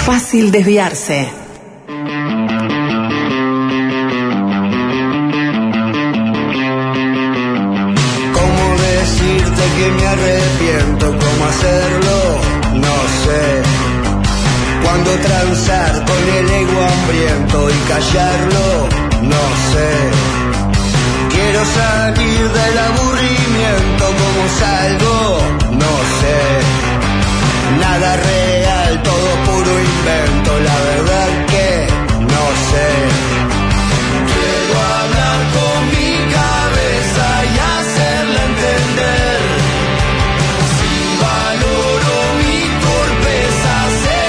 fácil desviarse. ¿Cómo decirte que me arrepiento? ¿Cómo hacerlo? No sé. Cuándo transar con el ego hambriento y callarlo, no sé. Quiero salir del aburrimiento, ¿cómo salgo? No sé. Nada real, todo puro invento, la verdad que no sé. Quiero hablar con mi cabeza y hacerla entender. Si valoro mi torpeza, sé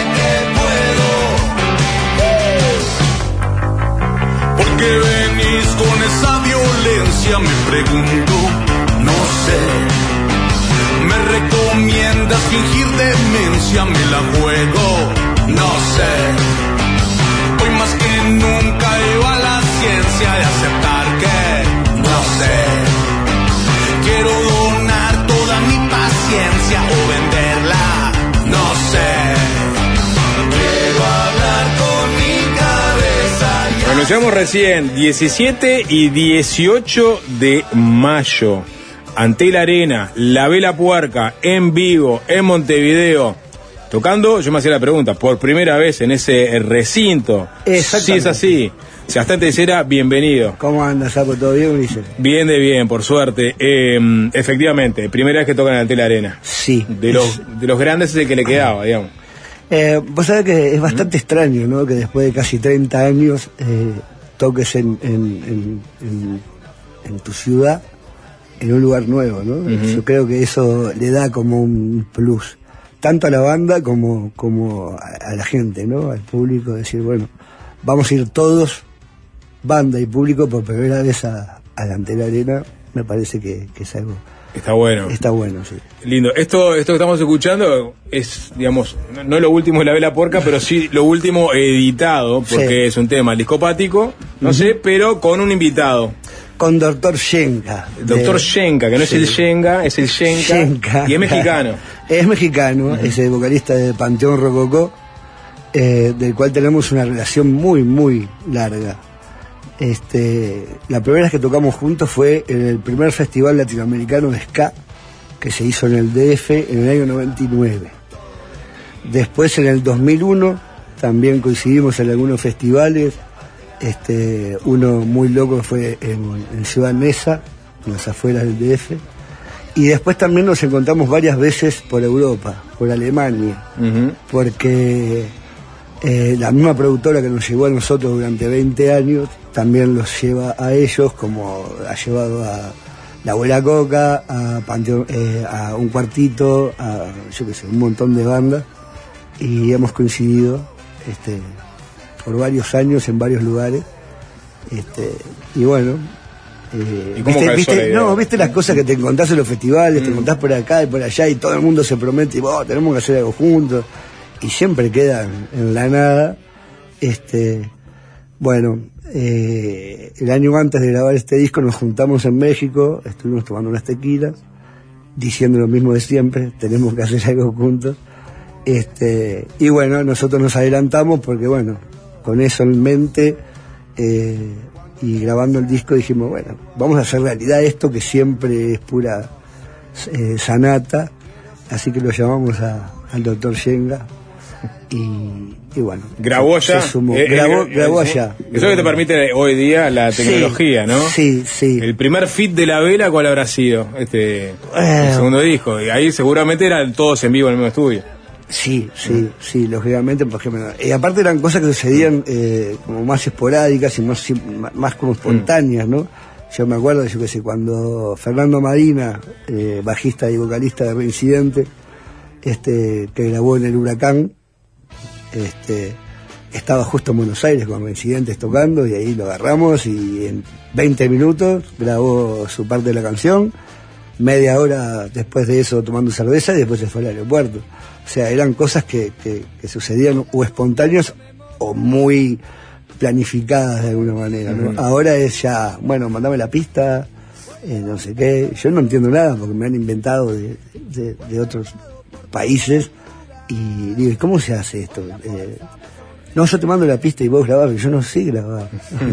que puedo. ¿Por qué venís con esa violencia? Me pregunto, no sé. Me recomiendas fingir demencia, me la juego, no sé. Hoy más que nunca lleva la ciencia de aceptar que no sé. Quiero donar toda mi paciencia o venderla, no sé. Quiero hablar con mi cabeza. Lo anunciamos recién, 17 y 18 de mayo. Antel Arena, La Vela Puerca, en vivo, en Montevideo. Tocando, yo me hacía la pregunta, por primera vez en ese recinto. Si es así, Sebastián Teixeira, bienvenido. ¿Cómo andas, Sapo? ¿Todo bien, Ulises? Bien de bien, por suerte. Efectivamente, primera vez que tocan en Antel Arena. Sí. De los grandes es el que le quedaba, digamos. Vos sabés que es bastante extraño, ¿no? Que después de casi 30 años toques en tu ciudad, en un lugar nuevo, ¿no? Uh-huh. Yo creo que eso le da como un plus, tanto a la banda como a la gente, ¿no? Al público, decir, bueno, vamos a ir todos, banda y público, por primera vez a la Antel Arena. Me parece que es algo... Está bueno. Está bueno, sí. Lindo. Esto que estamos escuchando es, digamos, no lo último de La Vela Puerca, pero sí lo último editado, porque sí, es un tema discopático, no sé, pero con un invitado. Con Dr. Shenka. Dr. Shenka, que no es el Shenga, es el Shenka. Y es mexicano. Es mexicano, es el vocalista de Panteón Rococó, del cual tenemos una relación muy, muy larga. La primera vez que tocamos juntos fue en el primer festival latinoamericano de ska que se hizo en el DF en el año 99. Después, en el 2001, también coincidimos en algunos festivales. Uno muy loco fue en Ciudad Neza, en las afueras del DF. Y después también nos encontramos varias veces por Europa, por Alemania, uh-huh, porque la misma productora que nos llevó a nosotros durante 20 años también los lleva a ellos, como ha llevado a La Abuela Coca, a Panteón, a Un Cuartito, a yo qué sé, un montón de bandas, y hemos coincidido por varios años en varios lugares, y bueno, ¿y cómo viste las cosas que te encontrás en los festivales, te encontrás por acá y por allá, y todo el mundo se promete, y tenemos que hacer algo juntos, y siempre quedan en la nada. Bueno, el año antes de grabar este disco nos juntamos en México, estuvimos tomando unas tequilas, diciendo lo mismo de siempre, tenemos que hacer algo juntos. Y bueno, nosotros nos adelantamos porque, bueno, con eso en mente y grabando el disco dijimos, bueno, vamos a hacer realidad esto que siempre es pura sanata, así que lo llamamos al Dr. Shenga y bueno, grabó allá, grabó allá. Eso que te permite hoy día la tecnología, ¿no? Sí, sí. El primer feat de La Vela, ¿cuál habrá sido? El segundo disco, y ahí seguramente eran todos en vivo en el mismo estudio. Sí, lógicamente, por ejemplo, y aparte eran cosas que sucedían como más esporádicas y más como espontáneas, ¿no? Yo me acuerdo, yo qué sé, cuando Fernando Madina, bajista y vocalista de Reincidente, que grabó en el Huracán, estaba justo en Buenos Aires con Reincidentes tocando, y ahí lo agarramos y en 20 minutos grabó su parte de la canción, media hora después de eso tomando cerveza y después se fue al aeropuerto. O sea, eran cosas que sucedían o espontáneas o muy planificadas de alguna manera, ¿no? Uh-huh. Ahora es ya, bueno, mandame la pista, no sé qué. Yo no entiendo nada porque me han inventado de otros países Y digo, ¿y cómo se hace esto? No, yo te mando la pista y vos grabás, porque yo no sé grabar.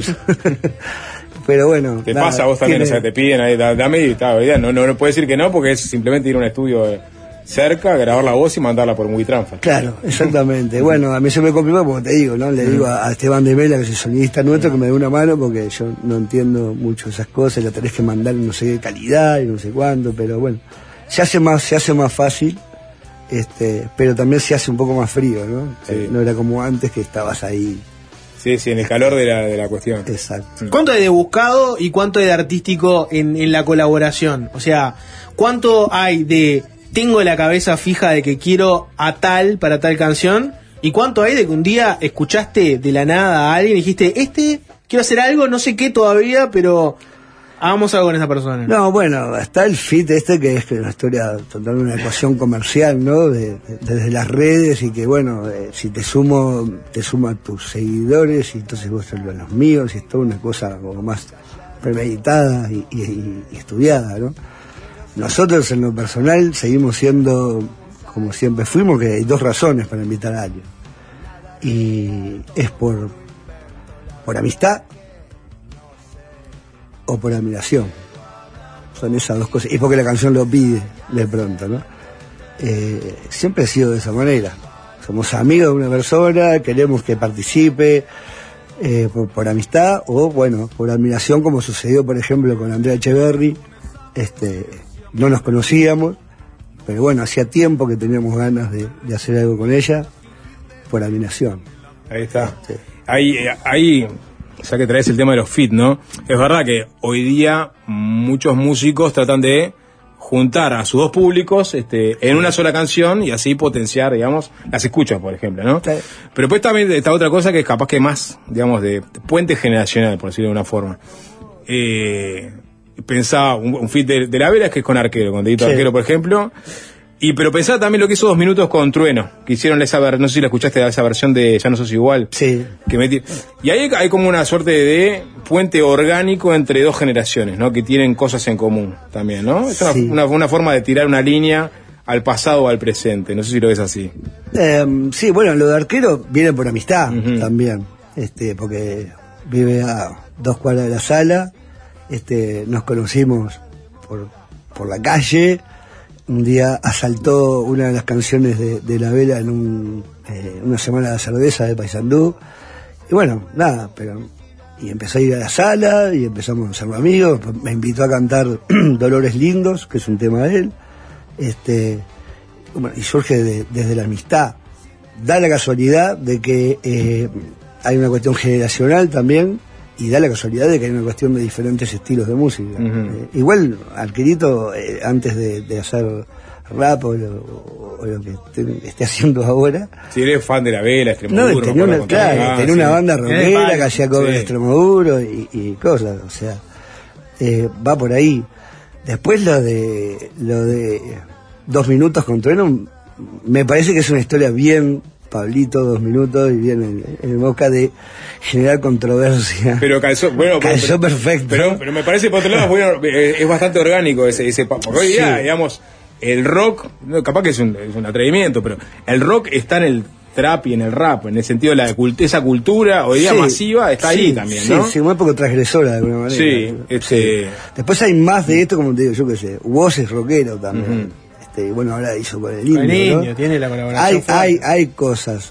Pero bueno. Te pasa a vos también, o sea, te piden ahí, dame y tal, no puedes decir que no, porque es simplemente ir a un estudio cerca, grabar la voz y mandarla por Movie-Transfer. Claro, exactamente. Bueno, a mí se me complicó, como te digo, ¿no? Le digo a Esteban de Mela, que es el sonidista nuestro, que me dé una mano, porque yo no entiendo mucho esas cosas, la tenés que mandar en no sé qué calidad y no sé cuánto, pero bueno, se hace más fácil, pero también se hace un poco más frío, ¿no? Sí. No era como antes que estabas ahí. Sí, en el calor de la cuestión. Exacto. ¿Cuánto hay de buscado y cuánto hay de artístico en la colaboración? O sea, ¿cuánto hay de tengo la cabeza fija de que quiero a tal para tal canción? ¿Y cuánto hay de que un día escuchaste de la nada a alguien y dijiste, quiero hacer algo, no sé qué todavía, pero hagamos algo con esa persona? No, bueno, está el fit que es una historia totalmente, una ecuación comercial, ¿no? Desde las redes, y que bueno, si te sumo a tus seguidores, y entonces vos sos los míos, y es toda una cosa como más premeditada y estudiada, ¿no? Nosotros en lo personal seguimos siendo como siempre fuimos, que hay dos razones para invitar a alguien. Y es por amistad o por admiración. Son esas dos cosas. Y porque la canción lo pide de pronto, ¿no? Siempre ha sido de esa manera. Somos amigos de una persona, queremos que participe por amistad o, bueno, por admiración, como sucedió, por ejemplo, con Andrea Echeverry. No nos conocíamos, pero bueno, hacía tiempo que teníamos ganas de hacer algo con ella, por admiración. Ahí está. Ahí, o sea, que traes el tema de los feat, ¿no? Es verdad que hoy día muchos músicos tratan de juntar a sus dos públicos en una sola canción y así potenciar, digamos, las escuchas, por ejemplo, ¿no? Sí. Pero pues también está otra cosa que es capaz que más, digamos, de puente generacional, por decirlo de una forma. Pensaba un feat de La Vela, que es con Arquero, con Dedito Arquero, por ejemplo. Pero pensaba también lo que hizo 2 minutos con Trueno, que hicieron esa no sé si la escuchaste, esa versión de Ya no sos igual. Sí. Y ahí hay como una suerte de puente orgánico entre dos generaciones, ¿no? Que tienen cosas en común también, ¿no? Es una forma de tirar una línea al pasado o al presente. No sé si lo ves así. Sí, bueno, lo de Arquero viene por amistad también, porque vive a 2 cuadras de la sala. Nos conocimos por la calle. Un día asaltó una de las canciones de La Vela en una semana de cerveza de Paysandú. Y bueno, nada, y empezó a ir a la sala y empezamos a ser amigos. Me invitó a cantar Dolores Lindos, que es un tema de él. Y surge desde la amistad. Da la casualidad de que hay una cuestión generacional también. Y da la casualidad de que hay una cuestión de diferentes estilos de música. Igual, Arquerito, antes de hacer rap o lo que esté haciendo ahora... Si eres fan de La Vela, Extremoduro... No, tenía una banda rockera que hacía cover de Extremoduro y cosas, o sea, va por ahí. Después lo de 2 minutos con Trueno, me parece que es una historia bien... Pablito, 2 minutos, y viene en boca de generar controversia. Pero calzó perfecto. Pero me parece, por otro lado, es bastante orgánico ese porque hoy día, digamos, el rock, capaz que es un atrevimiento, pero el rock está en el trap y en el rap, en el sentido de esa cultura hoy día masiva está ahí también, ¿no? Sí, un poco transgresora de alguna manera. Sí, Después hay más de esto, como te digo, yo qué sé, Woz es rockero también. Bueno, ahora hizo con el Indio, ¿no? Tiene la colaboración. Hay cosas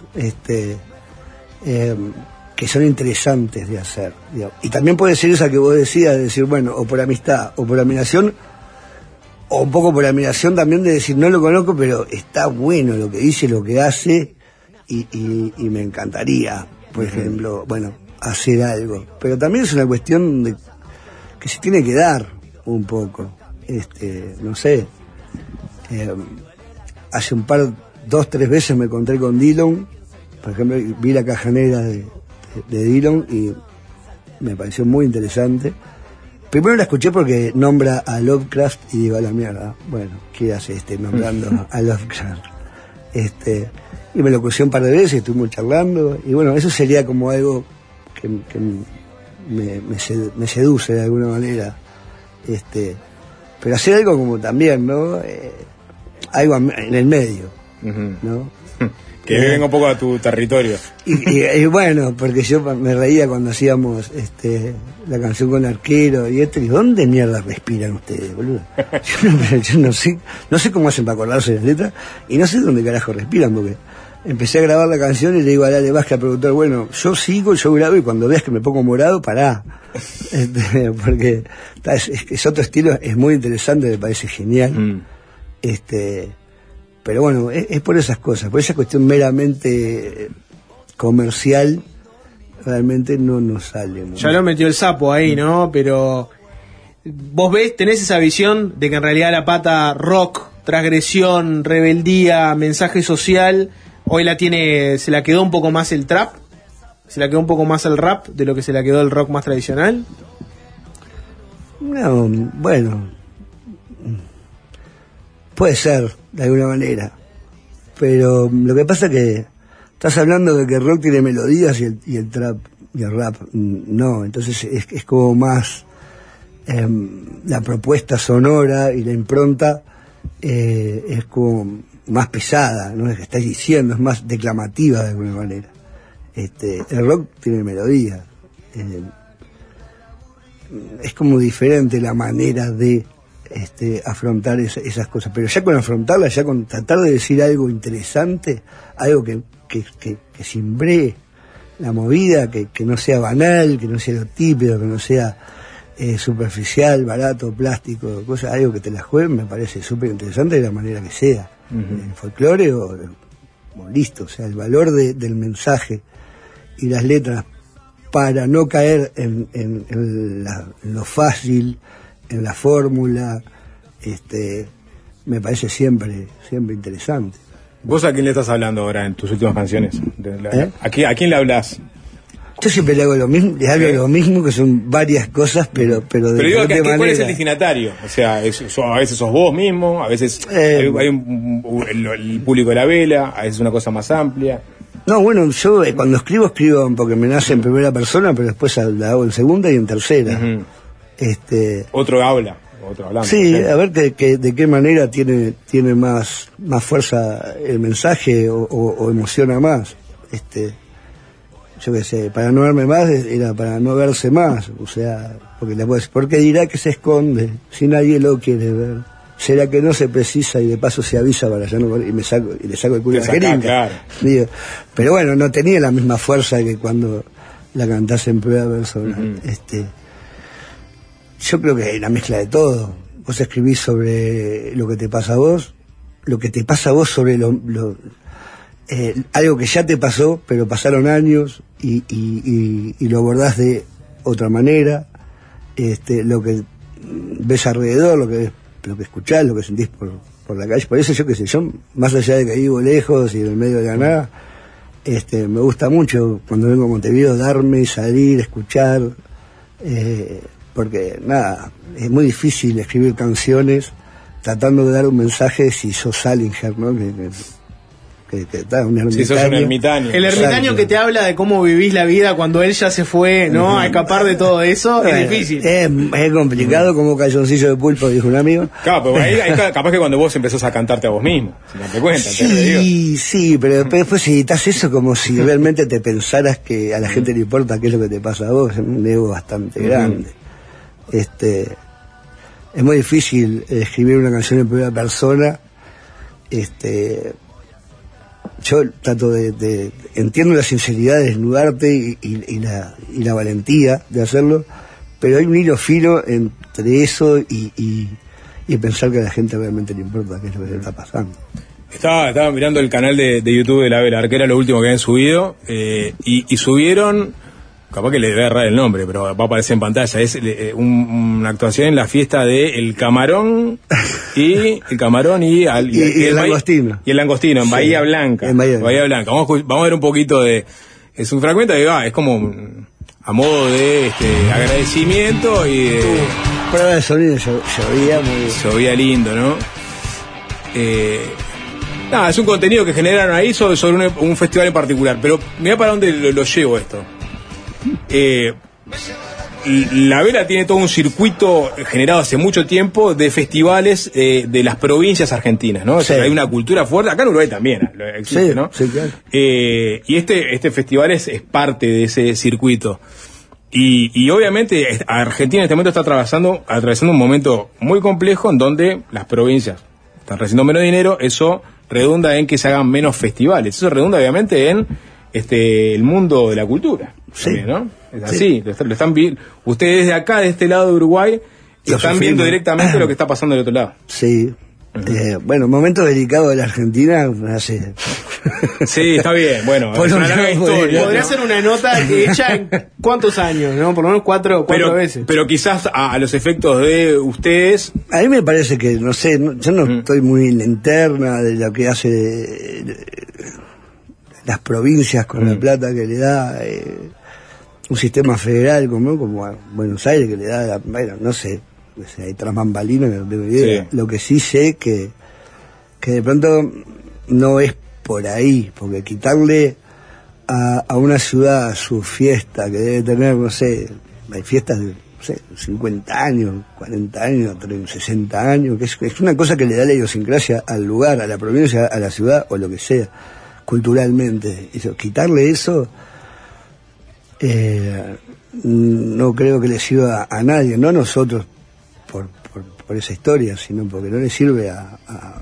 que son interesantes de hacer, digamos. Y también puede ser esa que vos decías, de decir, bueno, o por amistad o por admiración, o un poco por admiración también de decir, no lo conozco, pero está bueno lo que dice, lo que hace, y me encantaría, por ejemplo, bueno, hacer algo. Pero también es una cuestión de que se tiene que dar un poco, no sé. Hace 2-3 veces me encontré con Dylan, por ejemplo, vi la caja negra de Dylan y me pareció muy interesante. Primero la escuché porque nombra a Lovecraft y digo, a la mierda, bueno, ¿qué hace nombrando a Lovecraft? Y me lo crucé un par de veces, estuvimos charlando, y bueno, eso sería como algo que me seduce de alguna manera, pero hacer algo como también, ¿no? Algo en el medio, ¿no? Que venga un poco a tu territorio. Y bueno, porque yo me reía cuando hacíamos la canción con Arquero y y ¿dónde mierda respiran ustedes, boludo? Yo no sé cómo hacen para acordarse de las letras y no sé dónde carajo respiran, porque empecé a grabar la canción y le digo a Ale Vázquez, al productor, bueno, yo sigo, yo grabo y cuando veas que me pongo morado, pará. Porque es otro estilo, es muy interesante, me parece genial. Pero bueno, es por esas cosas, por esa cuestión meramente comercial, realmente no nos sale mucho. Ya lo metió el sapo ahí, ¿no? Pero vos tenés esa visión de que en realidad la pata rock, transgresión, rebeldía, mensaje social, hoy se la quedó un poco más el trap, se la quedó un poco más el rap de lo que se la quedó el rock más tradicional. No, bueno, puede ser, de alguna manera. Pero lo que pasa es que estás hablando de que el rock tiene melodías y el trap y el rap no. Entonces es como más la propuesta sonora y la impronta es como más pesada, ¿no? Es que estás diciendo, es más declamativa de alguna manera. El rock tiene melodías. Es como diferente la manera de afrontar esas cosas, pero ya con afrontarlas, ya con tratar de decir algo interesante, algo que simbree la movida, que no sea banal, que no sea lo típico, que no sea superficial, barato, plástico, cosas, algo que te la jueguen, me parece súper interesante de la manera que sea, el folclore o listo, o sea, el valor del mensaje y las letras para no caer en lo fácil, en la fórmula, me parece siempre interesante. ¿Vos a quién le estás hablando ahora en tus últimas canciones? ¿A quién le hablas? Yo siempre le hago lo mismo, les hablo lo mismo, que son varias cosas, pero digo, ¿cuál es el destinatario? O sea, a veces sos vos mismo, a veces hay el público de la vela, a veces una cosa más amplia. No, bueno, yo cuando escribo porque me nace en primera persona, pero después la hago en segunda y en tercera. Otro habla, otro hablando. Sí, a ver de qué manera tiene más fuerza el mensaje o emociona más. Yo qué sé, para no verme más era para no verse más, o sea, porque dirá que se esconde si nadie lo quiere ver. ¿Será que no se precisa y de paso se avisa para ya no y le saco el culo a la jeringa? Claro. Digo, pero bueno, no tenía la misma fuerza que cuando la cantás en primera persona. Yo creo que hay una mezcla de todo. Vos escribís sobre lo que te pasa a vos, lo que te pasa a vos sobre algo que ya te pasó, pero pasaron años y lo abordás de otra manera, lo que ves alrededor, lo que escuchás, lo que sentís por la calle. Por eso yo qué sé, yo más allá de que vivo lejos y en el medio de la nada, me gusta mucho cuando vengo a Montevideo darme, salir, escuchar, porque nada, es muy difícil escribir canciones tratando de dar un mensaje si sos Salinger, ¿no? Que está un ermitaño. Si sos un ermitaño. El ermitaño. Exacto. Que te habla de cómo vivís la vida cuando él ya se fue, ¿no? A escapar de todo eso, es difícil. Es complicado, como calzoncillo de pulpo, dijo un amigo. Claro, pero ahí capaz que cuando vos empezás a cantarte a vos mismo, si no te cuentas. Sí, pero después editas eso como si realmente te pensaras que a la gente le importa qué es lo que te pasa a vos, es un ego bastante grande. Es muy difícil escribir una canción en primera persona. Yo trato entiendo la sinceridad de desnudarte y la valentía de hacerlo, pero hay un hilo fino entre eso y pensar que a la gente realmente le importa qué es lo que le está pasando. Estaba mirando el canal de YouTube de La Vela, que era lo último que habían subido, y subieron, capaz que le debe errar el nombre, pero va a aparecer en pantalla, es una actuación en la fiesta de El Camarón y el Langostino. Y el Langostino, en Bahía Blanca. En Bahía Blanca. Vamos a ver un poquito es un fragmento que es como a modo de agradecimiento y de... Prueba de sonido, llovía lindo, ¿no? Nada, es un contenido que generaron ahí sobre un festival en particular, pero mirá para dónde lo llevo esto. La Vela tiene todo un circuito generado hace mucho tiempo de festivales de las provincias argentinas, ¿no? O sea, hay una cultura fuerte, acá en Uruguay también existe, ¿no? Sí, claro. Y este festival es parte de ese circuito. Y obviamente Argentina en este momento está atravesando un momento muy complejo en donde las provincias están recibiendo menos dinero. Eso redunda en que se hagan menos festivales. Eso redunda obviamente en el mundo de la cultura. Sí. También, ¿no? Es así. Lo están viendo. Ustedes de acá, de este lado de Uruguay, están viendo directamente lo que está pasando del otro lado. Sí. Bueno, momento delicado de la Argentina hace... Sí, está bien. Bueno, es una larga historia. Podría ser una nota hecha en ¿cuántos años? ¿No? Por lo menos cuatro veces. Pero quizás a los efectos de ustedes... A mí me parece que, no sé, yo no estoy muy en la interna de lo que hace las provincias con la plata que le da un sistema federal como a Buenos Aires, que le da, bueno, no sé, hay tras bambalinas, no tengo idea. Sí. Lo que sí sé que de pronto no es por ahí, porque quitarle a una ciudad su fiesta, que debe tener, no sé, hay fiestas de, no sé, 50 años, 40 años, 60 años, que es una cosa que le da la idiosincrasia al lugar, a la provincia, a la ciudad, o lo que sea, culturalmente. Quitarle eso, no creo que le sirva a nadie, no a nosotros por esa historia, sino porque no le sirve a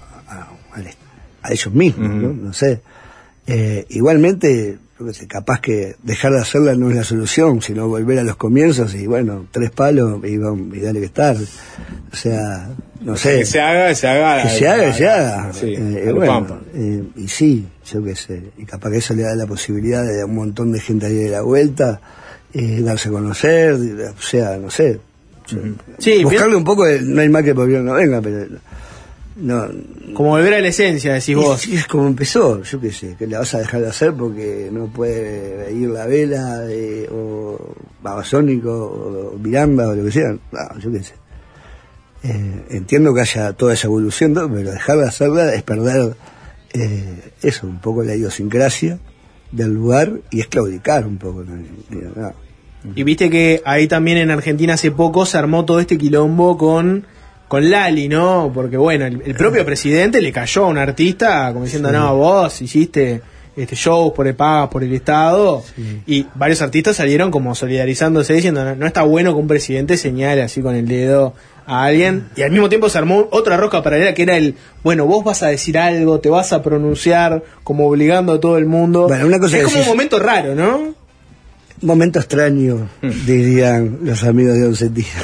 ellos mismos, ¿no? No sé. Igualmente, yo qué sé, capaz que dejar de hacerla no es la solución, sino volver a los comienzos y bueno, 3 palos y dale que estar. O sea, no sé. Que se haga. Que se haga. Sí, bueno, y sí, yo qué sé. Y capaz que eso le da la posibilidad de a un montón de gente ahí de la vuelta, darse a conocer, o sea, no sé. Sí, buscarle un poco no hay más que por bien no venga, pero no, como volver a la esencia, decís vos. Es como empezó, yo qué sé, que la vas a dejar de hacer porque no puede ir La Vela o Babasónico o Miranda o lo que sea. No, yo qué sé. Entiendo que haya toda esa evolución, ¿no? Pero dejar de hacerla es perder eso, un poco la idiosincrasia del lugar y es claudicar un poco. ¿No? Y viste que ahí también en Argentina hace poco se armó todo este quilombo con Lali, ¿no? Porque bueno, el propio presidente le cayó a un artista como diciendo, sí, no, vos hiciste shows pagas por el Estado, sí. Y varios artistas salieron como solidarizándose diciendo, no está bueno que un presidente señale así con el dedo a alguien, y al mismo tiempo se armó otra rosca paralela que era bueno, vos vas a decir algo, te vas a pronunciar como obligando a todo el mundo. Bueno, una cosa es como un momento raro, ¿no? Momento extraño, dirían los amigos de Once Días.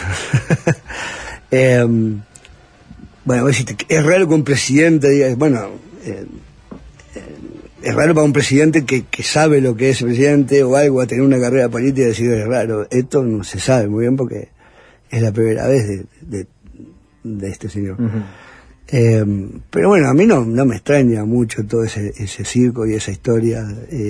Bueno, es raro que un presidente diga, bueno, es raro para un presidente que sabe lo que es el presidente o algo, a tener una carrera política y decir, es raro. Esto no se sabe muy bien porque es la primera vez de este señor. Uh-huh. Pero bueno, a mí no me extraña mucho todo ese circo y esa historia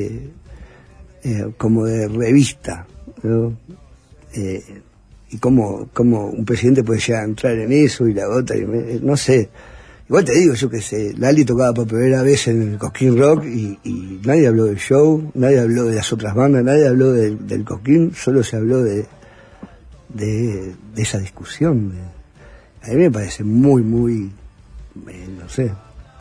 como de revista, ¿no? Y cómo un presidente puede llegar a entrar en eso y la otra, no sé. Igual te digo, yo qué sé, Lali tocaba por primera vez en el Cosquín Rock y nadie habló del show, nadie habló de las otras bandas, nadie habló del Cosquín, solo se habló de esa discusión. A mí me parece muy, muy, no sé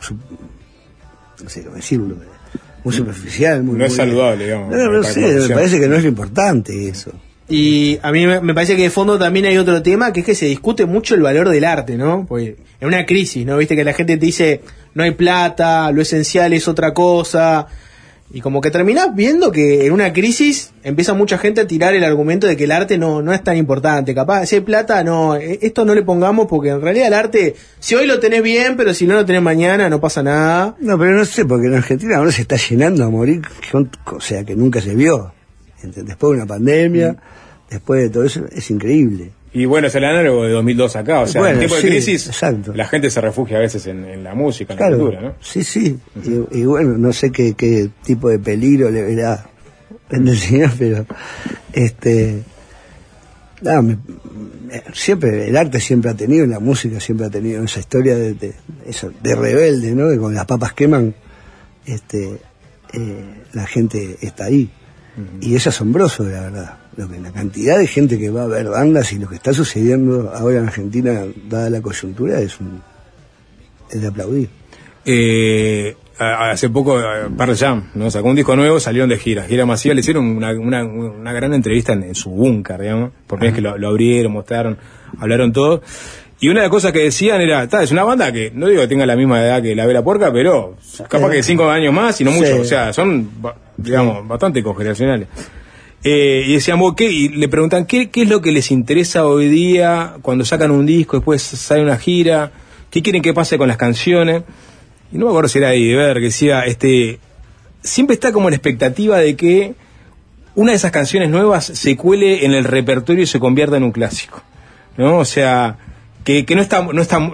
cómo decirlo, muy superficial. Muy, no es muy, saludable, digamos. No sé, me parece que no es lo importante eso. Y a mí me parece que de fondo también hay otro tema, que es que se discute mucho el valor del arte, ¿no? Porque en una crisis, ¿no? Viste que la gente te dice, no hay plata, lo esencial es otra cosa. Y como que terminás viendo que en una crisis empieza mucha gente a tirar el argumento de que el arte no es tan importante. Capaz, si hay plata, no, esto no le pongamos porque en realidad el arte, si hoy lo tenés bien, pero si no lo tenés mañana, no pasa nada. No, pero no sé, porque en Argentina ahora se está llenando a morir, o sea, que nunca se vio. Después de una pandemia, después de todo eso, es increíble. Y bueno, es el análogo de 2002 acá, o sea, bueno, en tiempo de crisis, exacto. La gente se refugia a veces en la música, en claro, la cultura, ¿no? Sí. Y bueno, no sé qué tipo de peligro le verá en el señor, pero siempre, el arte siempre ha tenido, la música siempre ha tenido esa historia de rebelde, ¿no? Que cuando las papas queman, la gente está ahí. Y es asombroso, la verdad. La cantidad de gente que va a ver bandas y lo que está sucediendo ahora en Argentina, dada la coyuntura, es de aplaudir. Hace poco Pearl Jam, ¿no? Sacó un disco nuevo, salieron de gira masiva, le hicieron una gran entrevista en su búnker, digamos, porque es que lo abrieron, mostraron, hablaron todo. Y una de las cosas que decían era, es una banda que, no digo que tenga la misma edad que La Vela Puerca, pero capaz que 5 años más y no mucho, o sea, son, digamos, bastante congeneracionales. Y decían, y le preguntan, ¿qué es lo que les interesa hoy día cuando sacan un disco, después sale una gira? ¿Qué quieren que pase con las canciones? Y no me acuerdo si era Eddie Vedder que decía, siempre está como la expectativa de que una de esas canciones nuevas se cuele en el repertorio y se convierta en un clásico, ¿no? O sea, que no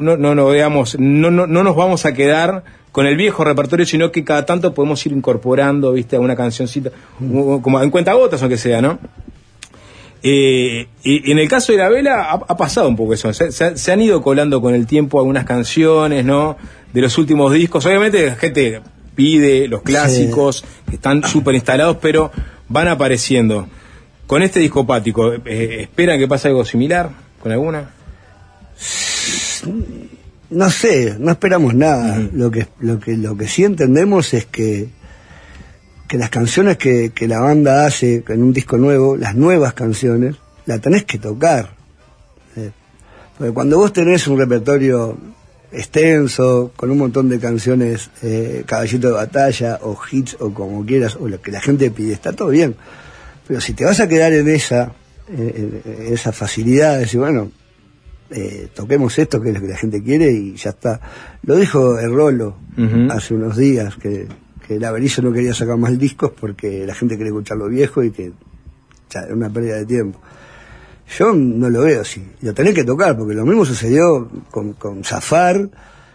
nos vamos a quedar con el viejo repertorio, sino que cada tanto podemos ir incorporando, ¿viste?, a una cancioncita, como en cuentagotas, aunque sea, ¿no? Y en el caso de La Vela ha pasado un poco eso, se han ido colando con el tiempo algunas canciones, ¿no?, de los últimos discos. Obviamente la gente pide los clásicos, que están súper instalados, pero van apareciendo. Con este Discopático, ¿esperan que pase algo similar con alguna? No sé, no esperamos nada. Lo que sí entendemos es que las canciones que la banda hace en un disco nuevo, las nuevas canciones, las tenés que tocar. Porque cuando vos tenés un repertorio extenso, con un montón de canciones, caballito de batalla, o hits, o como quieras, o lo que la gente pide, está todo bien. Pero si te vas a quedar en esa facilidad de decir, bueno, toquemos esto que es lo que la gente quiere y ya está. Lo dijo el Rolo hace unos días, que el Averizo no quería sacar más discos porque la gente quería escuchar lo viejo y que ya era una pérdida de tiempo. Yo no lo veo así, lo tenés que tocar, porque lo mismo sucedió con Zafar,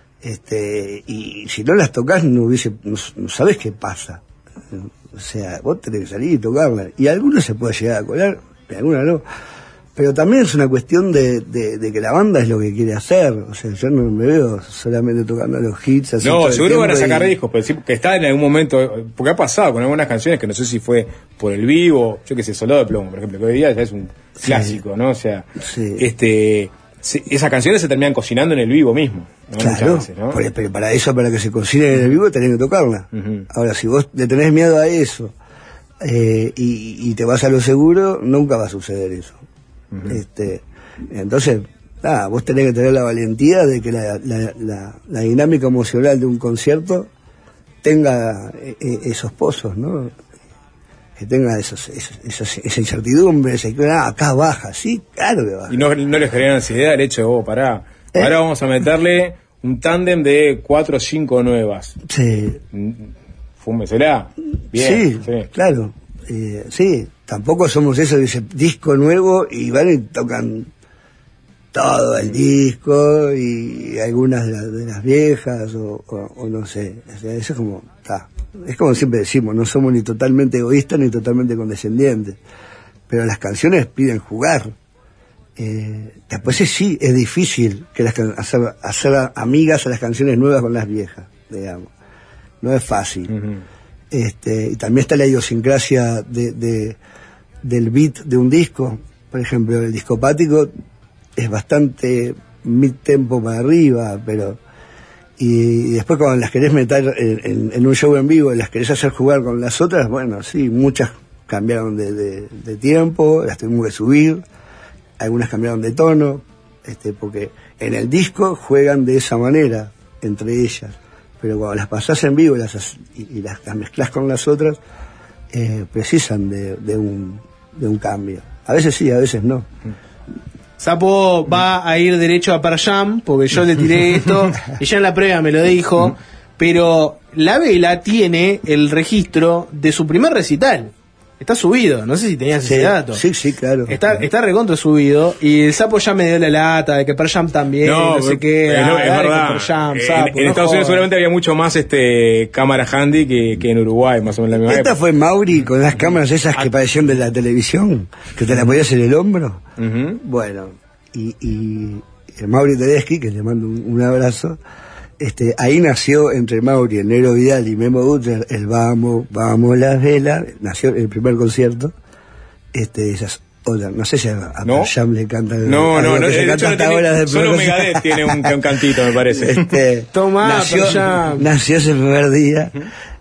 y si no las tocás no sabés qué pasa. O sea, vos tenés que salir y tocarla, y algunos se puede llegar a colar, y algunos no. Pero también es una cuestión de que la banda es lo que quiere hacer. O sea, yo no me veo solamente tocando los hits. Así no, seguro van a sacar discos, pero sí que está en algún momento, porque ha pasado con algunas canciones que no sé si fue por el vivo, yo que sé, Soldado de Plomo, por ejemplo, que hoy día ya es un clásico, ¿no? O sea, esas canciones se terminan cocinando en el vivo mismo, ¿no? Claro, muchas veces, ¿no? Pero para eso, para que se cocine en el vivo, tenés que tocarla. Ahora, si vos le tenés miedo a eso, y te vas a lo seguro, nunca va a suceder eso. Entonces, vos tenés que tener la valentía de que la dinámica emocional de un concierto tenga esos pozos, ¿no? Que tenga esa incertidumbre, acá baja, sí, claro que baja. Y no les genera ansiedad el hecho de, pará, ahora vamos a meterle un tándem de 4 o 5 nuevas. Sí. Fúmesela. Bien. Sí, claro. Sí, tampoco somos eso de ese disco nuevo y van y tocan todo el disco y algunas de las viejas o no sé. O sea, eso es como, es como siempre decimos, no somos ni totalmente egoístas ni totalmente condescendientes, pero las canciones piden jugar. Después sí, es difícil que hacer amigas a las canciones nuevas con las viejas, digamos. No es fácil. Y también está la idiosincrasia del beat de un disco. Por ejemplo, el Discopático es bastante mid-tempo para arriba, pero y después cuando las querés meter en un show en vivo, las querés hacer jugar con las otras, bueno, sí, muchas cambiaron de tiempo, las tuvimos que subir, algunas cambiaron de tono, porque en el disco juegan de esa manera entre ellas, pero cuando las pasás en vivo y las mezclas con las otras, precisan de un cambio. A veces sí, a veces no. Sapo va a ir derecho a Pearl Jam, porque yo le tiré esto, y ya en la previa me lo dijo, pero La Vela tiene el registro de su primer recital. Está subido, no sé si tenías ese dato. Sí, claro. Está recontra subido, y el Sapo ya me dio la lata de que Pearl Jam también, no sé qué. Es verdad. Pearl Jam, Sapo, en Estados Unidos seguramente había mucho más cámara handy que en Uruguay, más o menos la misma época. Fue Mauri con las cámaras esas que parecían de la televisión, que te las ponías en el hombro. Bueno, y el Mauri Tedeschi, que le mando un abrazo, ahí nació entre Mauri, el Negro Vidal y Memo Butler el Vamos las velas, nació el primer concierto. Esas olas, no sé si a ¿No? Jam le canta. No, se canta hasta ahora del solo primer Megadeth tiene un cantito, me parece. Tomá, nació ese primer día,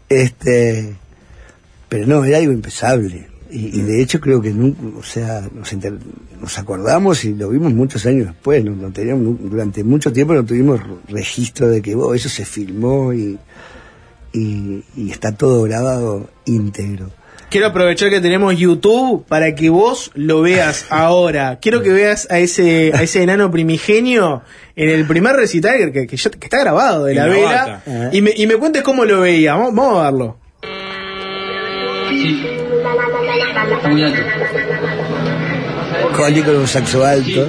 pero no, era algo impensable. Y de hecho creo que nunca, o sea, nos acordamos y lo vimos muchos años después, no teníamos, durante mucho tiempo no tuvimos registro de que eso se filmó y está todo grabado íntegro. Quiero aprovechar que tenemos YouTube para que vos lo veas ahora. Quiero que veas a ese enano primigenio en el primer recital que está grabado de La Vela y me cuentes cómo lo veía. Vamos a verlo. Sí. Muy alto. Coli con un saxo alto.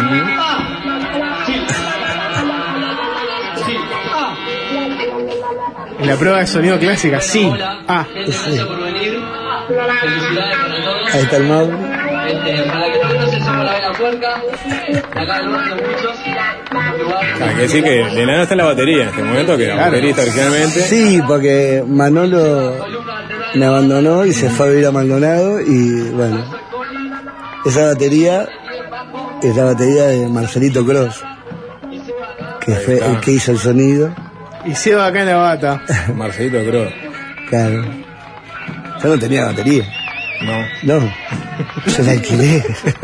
En la prueba de sonido clásica, sí. Gracias por venir. Felicidades para todos. Ahí está el Mauro. Para que no conocen, somos La Vela Puerca. Acá del barrio muchos. Hay que decir que el enano está en la batería en este momento, que era baterista originalmente. Sí, porque Manolo me abandonó y se fue a vivir a Maldonado y bueno, esa batería es la batería de Marcelito Cross, que fue el que hizo el sonido. Y Seba acá en la bata. Marcelito Cross. Claro. Yo no tenía batería. No. Yo la alquilé.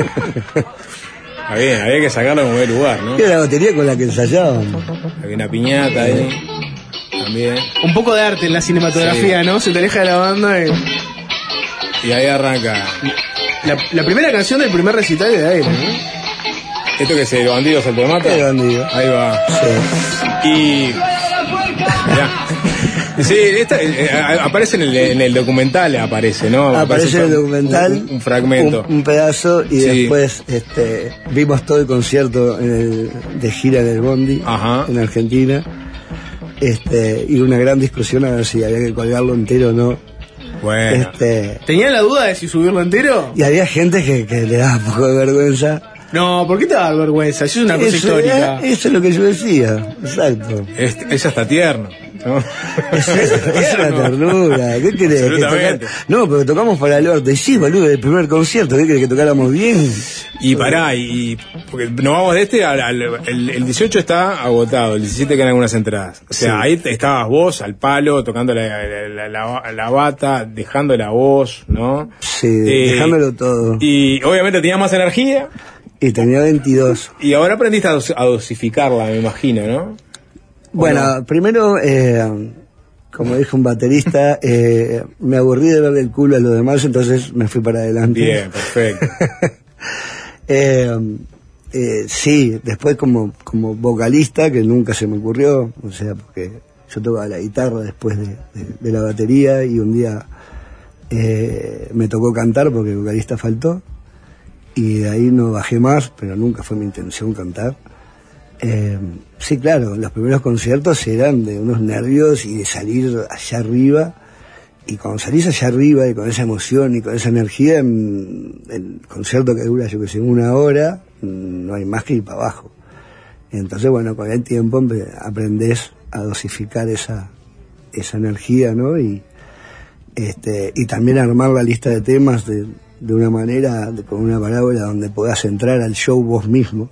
Había que sacarlo en un buen lugar, ¿no? Era la batería con la que ensayábamos. Había una piñata ahí. También. Un poco de arte en la cinematografía, sí. ¿No? Se te aleja de la banda y ahí arranca. La primera canción del primer recital de él, ¿no? ¿Esto que es el bandido se te mata? El bandido. Ahí va. Sí. Y... ya. Sí, aparece en el documental, aparece, ¿no? Aparece en el documental un fragmento. Un pedazo y después vimos todo el concierto de gira en el Bondi, en Argentina. Y una gran discusión a ver si había que colgarlo entero o no. Bueno. ¿Tenía la duda de si subirlo entero? Y había gente que le daba un poco de vergüenza. No, ¿por qué te da vergüenza? Eso es una cosa histórica. Eso es lo que yo decía, exacto. Ella está tierno, ¿no? Es una ternura. ¿Qué querés? Absolutamente. No, pero tocamos para el orto. Y sí, boludo, el primer concierto, ¿qué querés que tocáramos bien? Y pará, porque nos vamos de el 18 está agotado, el 17 quedan algunas entradas. O sea, ahí estabas vos al palo, tocando la bata, dejando la voz, ¿no? Sí, dejándolo todo. Y obviamente tenías más energía. Y tenía 22. Y ahora aprendiste a dosificarla, me imagino, ¿no? Bueno, primero, como dijo un baterista, me aburrí de verle el culo a los demás, entonces me fui para adelante. Bien, perfecto. Sí, después como vocalista, que nunca se me ocurrió, o sea, porque yo tocaba la guitarra después de la batería y un día me tocó cantar porque el vocalista faltó. Y de ahí no bajé más, pero nunca fue mi intención cantar. Sí, claro, los primeros conciertos eran de unos nervios y de salir allá arriba. Y cuando salís allá arriba y con esa emoción y con esa energía, en el concierto que dura, yo que sé, 1 hora, no hay más que ir para abajo. Entonces, bueno, con el tiempo aprendés a dosificar esa energía, ¿no? Y también armar la lista de temas de una manera, con una parábola donde puedas entrar al show vos mismo.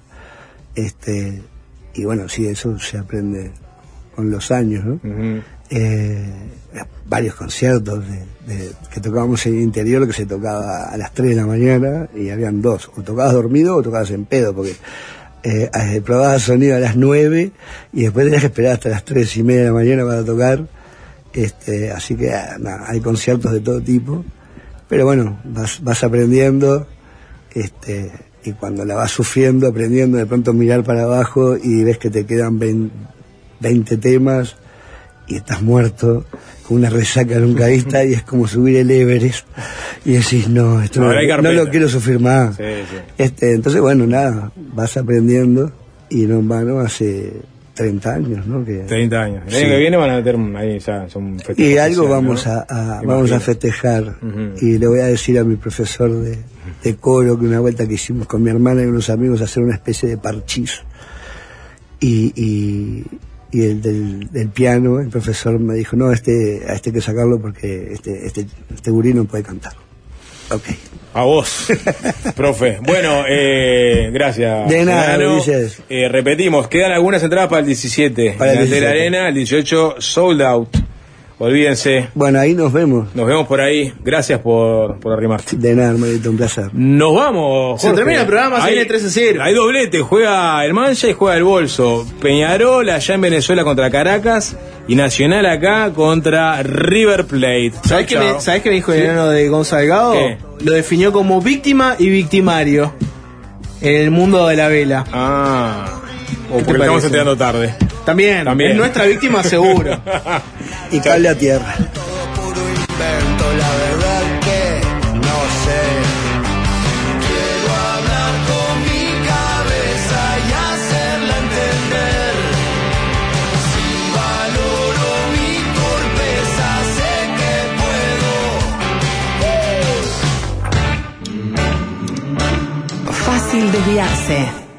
Y bueno, sí, eso se aprende con los años, ¿no? Uh-huh. Varios conciertos que tocábamos en el interior, que se tocaba a las 3 de la mañana y habían 2, o tocabas dormido o tocabas en pedo, porque probabas sonido a las 9 y después tenías que esperar hasta las 3:30 de la mañana para tocar. Así que hay conciertos de todo tipo. Pero bueno, vas aprendiendo, y cuando la vas sufriendo, aprendiendo, de pronto mirar para abajo y ves que te quedan 20 temas y estás muerto, con una resaca nunca vista, y es como subir el Everest y decís, no, esto no lo quiero sufrir más. Sí, sí. Entonces, bueno, nada, vas aprendiendo y no hace 30 años, ¿no? 30 años. El año que viene van a meter ahí ya, son festejos. Y algo vamos, ¿no? vamos a festejar. Uh-huh. Y le voy a decir a mi profesor de coro que una vuelta que hicimos con mi hermana y unos amigos hacer una especie de parchís. Y y el del piano, el profesor me dijo, no, a este hay que sacarlo porque este gurí no puede cantar. Ok. A vos, profe. Bueno, gracias. De nada, Enano. Ulises. Repetimos, quedan algunas entradas para el 17. Para el de la 17. Arena, el 18 sold out. Olvídense. Bueno, ahí nos vemos. Nos vemos por ahí. Gracias por arrimarte. De nada, hermanito, un placer. Nos vamos, Se Jorge. termina el programa, se viene 3-0. Hay doblete, juega el Mancha y juega el Bolso. Peñarol allá en Venezuela contra Caracas y Nacional acá contra River Plate. ¿Sabés qué me dijo el enano de Gonzalgado? ¿Qué? Lo definió como víctima y victimario en el mundo de la vela. Ah, o ¿Qué te porque estamos parece? enterando tarde. También, es nuestra víctima seguro. Y cable a tierra. Puro invento, la verdad que no sé. Quiero hablar con mi cabeza y hacerla entender. Si valoro mi torpeza, sé que puedo. Fácil desviarse.